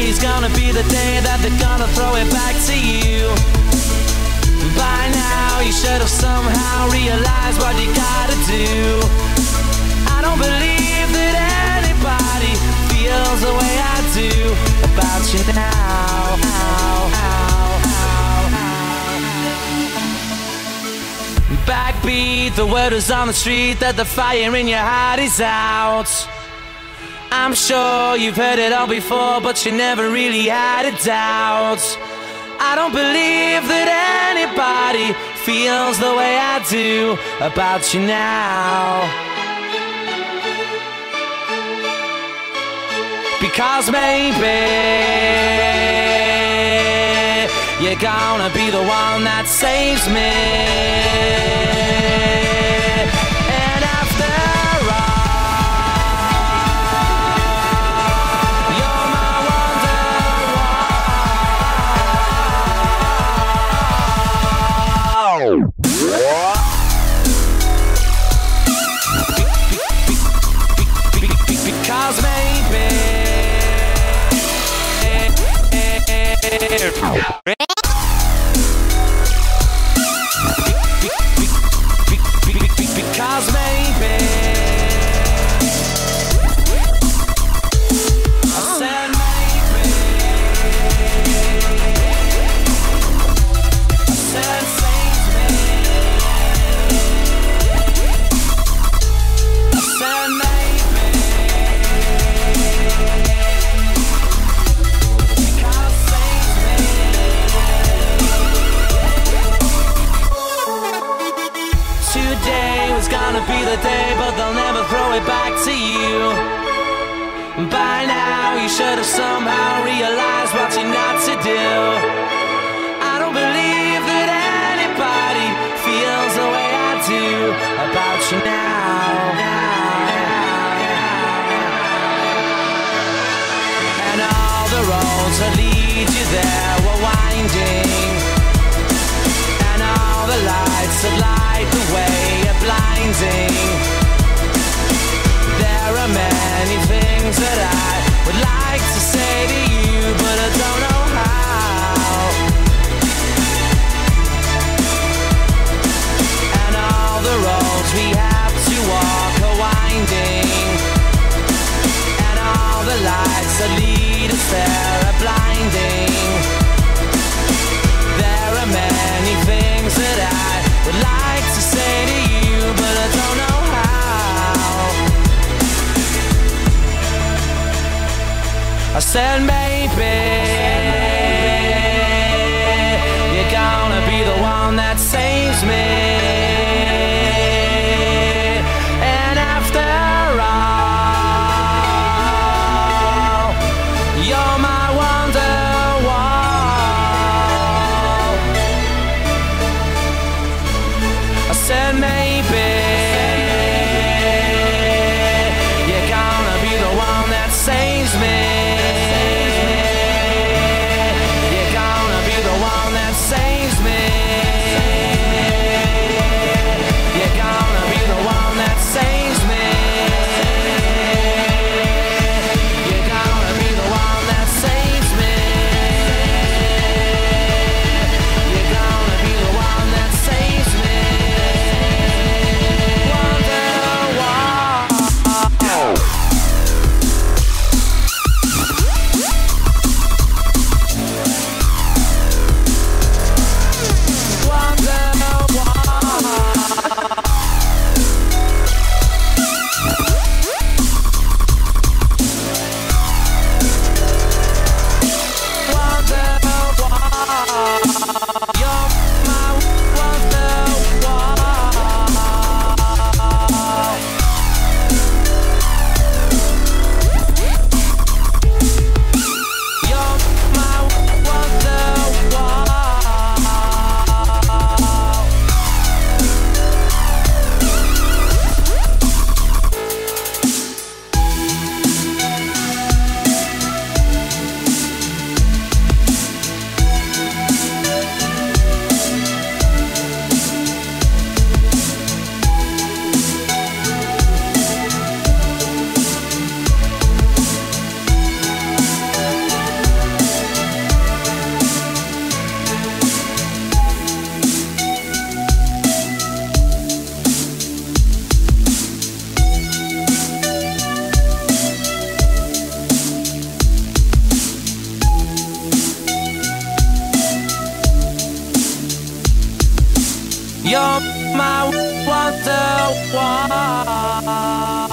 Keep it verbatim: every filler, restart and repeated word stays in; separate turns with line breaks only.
Today's gonna be the day that they're gonna throw it back to you. By now you should have somehow realized what you gotta do. I don't believe that anybody feels the way I do about you now. Backbeat, the word is on the street that the fire in your heart is out. I'm sure you've heard it all before, but you never really had a doubt. I don't believe that anybody feels the way I do about you now. Because maybe you're gonna be the one that saves me. And after because maybe because maybe I said maybe I said save me. I said maybe because save me. Today was gonna be the day, but they'll never throw it back to you. By now you should have somehow realized what you're not to do. I don't believe that anybody feels the way I do about you now. And all the roads that lead you there were winding, and all the lights that light the way are blinding. There are many things that I would like to say to you, but I don't know how. And all the roads we have to walk are winding, and all the lights that lead us there are blinding. There are many things that I would like to say to you, but I don't know how. I said maybe you're gonna be the one that saves me. And after all, you're my wonderwall. I said maybe you're gonna be the one that saves me. You're gonna be the one that saves me. You're gonna be the one that saves me. You're gonna be the one that saves me. You're gonna be the one that saves me. Wonderwall. underwater.